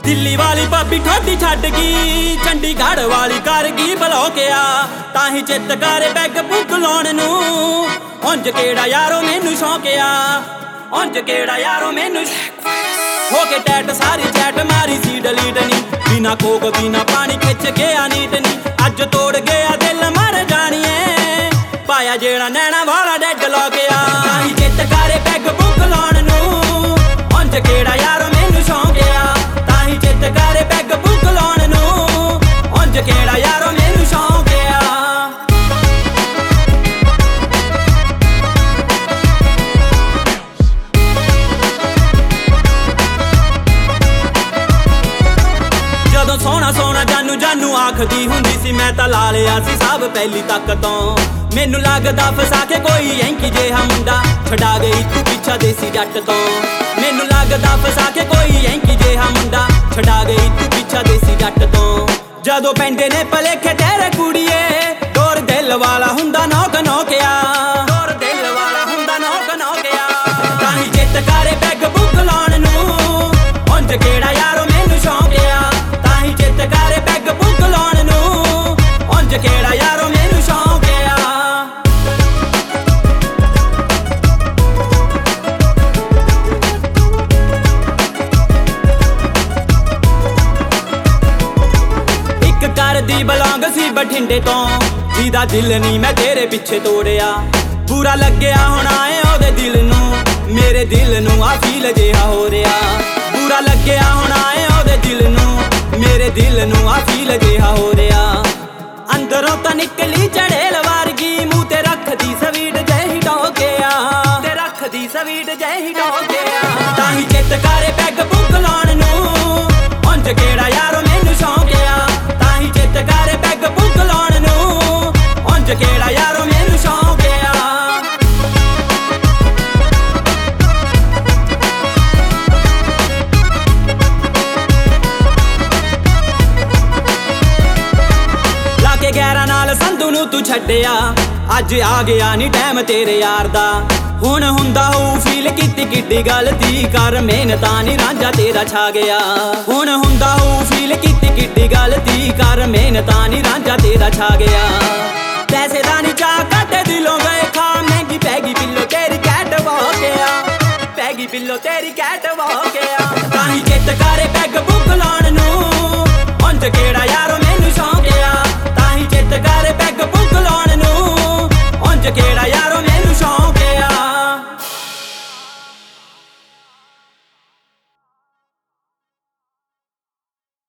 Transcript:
ਦਿੱਲੀ ਵਾਲੀ ਭਾਬੀ ਠੋਡੀ ਛੱਡ ਗਈ, ਚੰਡੀਗੜ੍ਹ ਵਾਲੀ ਕਰ ਗਈ ਬਲੋਕਿਆ। ਤਾਂ ਹੀ ਚਿੱਤ ਕਰੇ ਪੈਗ ਪੁੱਗ ਲਾਉਣ ਨੂੰ, ਉਂਝ ਕਿਹੜਾ ਯਾਰੋ ਮੈਨੂੰ ਸ਼ੌਂਕਿਆ, ਉਂਝ ਕਿਹੜਾ ਯਾਰੋ ਮੈਨੂੰ ਹੋ ਕੇ ਟੈਟ ਸਾਰੀ ਚੈਟ ਮਾਰੀ ਸੀ ਡਲੀਟ ਨੀ, ਬਿਨਾ ਕੋਕ ਬਿਨਾ ਪਾਣੀ ਖਿੱਚ ਗਿਆ ਨੀਟ ਨੀ। ਅੱਜ ਤੋੜ ਗਿਆ ਦਿਲ ਮਰ ਜਾਣੀਏ, ਪਾਇਆ ਜਿਹੜਾ ਨੈਣਾ ਵਾਲਾ ਡੈਡ ਲੋਕਿਆ। ਤਾਂ ਹੀ ਚਿੱਤ ਕਰੇ ਪੈਗ ਪੁੱਗ ਲਾਉਣ ਨੂੰ, ਉਂਝ ਕਿਹੜਾ ਯਾਰੋ ਮੈਨੂੰ ਸ਼ੌਂਕਿਆ। ਤਾਂ ਹੀ ਚਿੱਤ ਕਰੇ ਪੈਗ ਪੁੱਗ ਲਾਉਣ ਨੂੰ, ਉਂਝ ਕਿਹੜਾ ਯਾਰੋ ਮੈਨੂੰ ਸ਼ੌਂਕਿਆ। ਜਦੋਂ ਸੋਹਣਾ ਸੋਹਣਾ ਜਾਨੂ ਜਾਨੂ ਆਖਦੀ ਹੁੰਦੀ ਸੀ, ਮੈਂ ਤਾਂ ਲਾ ਲਿਆ ਸੀ ਸਭ ਪਹਿਲੀ ਤੱਕ ਤੋਂ। ਮੈਨੂੰ ਲੱਗਦਾ ਫਸਾ ਕੇ ਕੋਈ ਐਂਕੀ ਜਿਹਾ ਮੁੰਡਾ, ਛਡਾ ਗਈ ਤੂੰ ਪਿੱਛਾ ਦੇਸੀ ਜੱਟ ਤੋਂ। ਮੈਨੂੰ ਲੱਗਦਾ ਫਸਾ ਕੇ ਕੋਈ ਐਂਕੀ ਜਿਹਾ ਮੁੰਡਾ, ਛਡਾ ਗਈ ਤੂੰ ਪਿੱਛਾ ਦੇਸੀ ਜੱਟ ਤੋਂ। ਜਦੋਂ ਪੈਂਦੇ ਨੇ ਭਲੇਖੇ ਤੇਰੇ ਕੁੜੀਏ, ਦੌਰ ਦਿਲ ਵਾਲਾ ਹੁੰਦਾ ਨੌਕ ਨੌਕਿਆ, ਦੌਰ ਦਿਲ ਵਾਲਾ ਹੁੰਦਾ ਨੌਕ ਨੌਕਿਆ। ਤਾਂ ਹੀ ਚਿੱਤ ਕਰੇ ਪੈਗ ਪੁੱਗ ਲਾਉਣ ਨੂੰ, ਉਂਝ ਕਿਹੜਾ ਯਾਰੋ ਮੈਨੂੰ ਸ਼ੌਂਕਿਆ। ਤਾਂ ਹੀ ਚਿੱਤ ਕਰੇ ਪੈਗ ਪੁੱਗ ਲਾਉਣ ਨੂੰ, ਉਂਝ ਕਿਹੜਾ ਯਾਰੋ ਮੈਨੂੰ ਸ਼ੌਂਕਿਆ। ਕਰਦੀ ਬਲੌਂਗ ਸੀ ਬਠਿੰਡੇ ਤੋਂ, ਜਿਹਦਾ ਦਿਲ ਨਹੀਂ ਮੈਂ ਤੇਰੇ ਪਿੱਛੇ ਤੋੜਿਆ। ਬੁਰਾ ਲੱਗਿਆ ਹੋਣਾ ਏ ਉਹਦੇ ਦਿਲ ਨੂੰ, ਮੇਰੇ ਦਿਲ ਨੂੰ ਆ ਫੀਲ ਜਿਹਾ ਹੋ ਰਿਹਾ। ਬੁਰਾ ਲੱਗਿਆ ਹੋਣਾ ਏ ਉਹਦੇ ਦਿਲ ਨੂੰ, ਮੇਰੇ ਦਿਲ ਨੂੰ ਆ ਫੀਲ ਜਿਹਾ ਹੋ ਰਿਹਾ। ਅੰਦਰੋਂ ਤਾਂ ਨਿਕਲੀ ਚੜੇਲ ਵਰਗੀ, ਮੂੰਹ ਤੇ ਰੱਖਦੀ ਸਵੀਟ ਜਿਹੀ ਡੋਕਿਆ, ਤੇ ਰੱਖਦੀ ਸਵੀਟ ਜਿਹੀ ਡੋਕਿਆ। ਤਾਂ ਹੀ ਚਿੱਤ ਕਰੇ ਪੈਗ ਪੁੱਗ ਲਾਉਣ ਨੂੰ, ਉਂਝ ਕਿਹੜਾ ਯਾਰੋ ਮੈਨੂੰ ਸ਼ੌਂਕਿਆ। ਤਾਂ ਹੀ ਚਿੱਤ ਕਰੇ ਪੈਗ ਪੁੱਗ ਲਾਉਣ ਨੂੰ, ਉਂਝ ਕਿਹੜਾ ਯਾਰੋ ਮੈਨੂੰ ਸ਼ੌਂਕਿਆ। ਲਾ ਕੇ ਗੈਰਾਂ ਨਾਲ ਸੰਧੂ ਨੂੰ ਤੂੰ ਛੱਡਿਆ, ਅੱਜ ਆ ਗਿਆ ਨੀ ਟਾਈਮ ਤੇਰੇ ਯਾਰ ਦਾ। ਹੁਣ ਹੁੰਦਾ ਹੋਊ ਫੀਲ ਕੀਤੀ ਕਿੱਡੀ ਗਲਤੀ, ਕਰ ਮਿਹਨਤਾਂ ਨੀ ਰਾਂਝਾ ਤੇਰਾ ਛਾ ਗਿਆ। ਹੁਣ ਹੁੰਦਾ ਹੋਊ ਫੀਲ ਕੀਤੀ ਕਿੱਡੀ ਗਲਤੀ, ਕਰ ਮਿਹਨਤਾਂ ਨੀ ਰਾਂਝਾ ਤੇਰਾ ਛਾ ਗਿਆ। ਪੈਸੇ ਦਾ ਨੀ ਚਾਹ ਕੱਢ ਦਿਲੋਂ ਗਏ ਖਾ, ਮਹਿੰਗੀ ਪੈ ਗਈ ਬਿੱਲੋ ਤੇਰੀ ਕੈਟ ਵਾਕਿਆ, ਪੈ ਗਈ ਬਿੱਲੋ ਤੇਰੀ ਕੈਟ ਵਾਕਿਆ। ਤਾਂ ਹੀ ਚਿੱਤ ਕਰੇ ਪੈਗ ਪੁੱਗ ਲਾਉਣ ਨੂੰ, ਉਂਝ ਕਿਹੜਾ